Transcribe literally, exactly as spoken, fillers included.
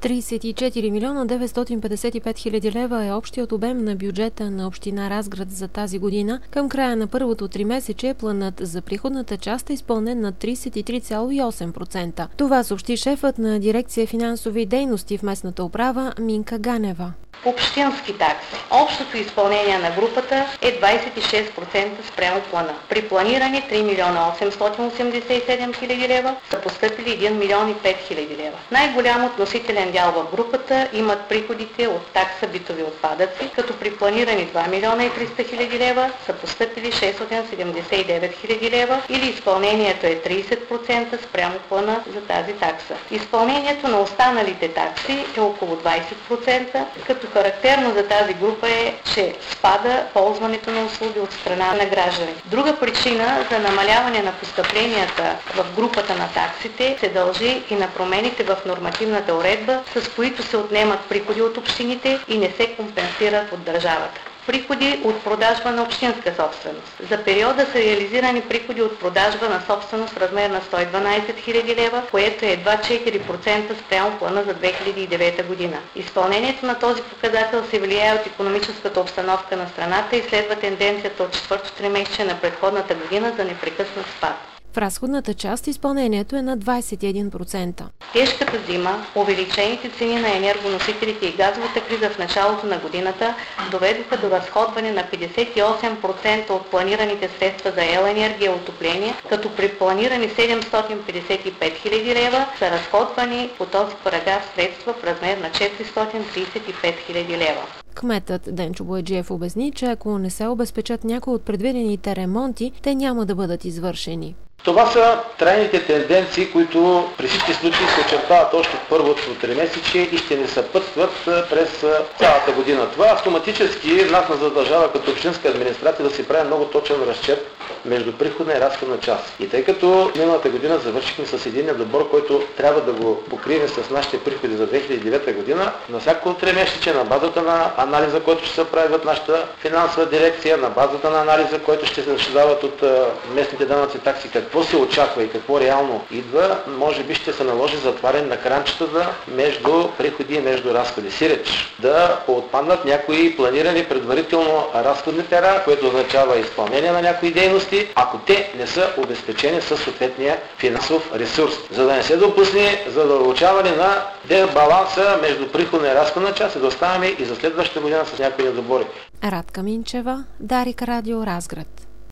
тридесет и четири милиона деветстотин петдесет и пет хиляди лева е общият обем на бюджета на община Разград за тази година. Към края на първото тримесечие планът за приходната част е изпълнен на тридесет и три цяло и осем процента. Това съобщи шефът на дирекция финансови дейности в местната управа Минка Ганева. Общински такси. Общото изпълнение на групата е двадесет и шест процента спрямо плана. При планиране три милиона осемстотин осемдесет и седем хиляди лева са постъпили един милион и пет хиляди лева. Най-голям относителен дял в групата имат приходите от такса битови отпадъци, като при планиране два милиона и триста хиляди лева са постъпили шестстотин седемдесет и девет хиляди лева или изпълнението е тридесет процента спрямо плана за тази такса. Изпълнението на останалите такси е около двадесет процента, като характерно за тази група е, че спада ползването на услуги от страна на граждани. Друга причина за намаляване на постъпленията в групата на таксите се дължи и на промените в нормативната уредба, с които се отнемат приходи от общините и не се компенсират от държавата. Приходи от продажба на общинска собственост. За периода са реализирани приходи от продажба на собственост в размер на сто и дванадесет хиляди лева, което е едва четири процента спрямо плана за две хиляди и девета година. Изпълнението на този показател се влияе от икономическата обстановка на страната и следва тенденцията от четвърто тримесечие на предходната година за непрекъснат спад. В разходната част изпълнението е на двадесет и един процента. Тежката зима, увеличените цени на енергоносителите и газовата криза в началото на годината доведоха до разходване на петдесет и осем процента от планираните средства за ел. енергия и отопление, като при планирани седемстотин петдесет и пет хиляди лева са разходвани по този параграф средства в размер на четиристотин тридесет и пет хиляди лева. Кметът Денчо Бояджиев обясни, че ако не се обезпечат някои от предвидените ремонти, те няма да бъдат извършени. Това са трайните тенденции, които при всички случаи се очертават още в първото тримесечие и ще ни съпътстват през цялата година. Това автоматически нас ни задължава като общинска администрация да си прави много точен разчет между приходна и разходна част. И тъй като миналата година завършихме с един недобор, който трябва да го покрием с нашите приходи за две хиляди и девета година, на всяко тримесечие на базата на анализа, който ще се прави от нашата финансова дирекция, на базата на анализа, който ще се дават от местните данъци такси, какво се очаква и какво реално идва, може би ще се наложи затваряне на кранчетата между приходи и между разходи. Сиреч да отпаднат някои планирани предварително разходни пера, което означава изпълнение на някои дейности, ако те не са обезпечени със съответния финансов ресурс. За да не се допусне задълбочаване на дебаланса между приходна и разходна част и да оставаме и за следващата година с някои недобори. Радка Минчева, Дарик Радио, Разград.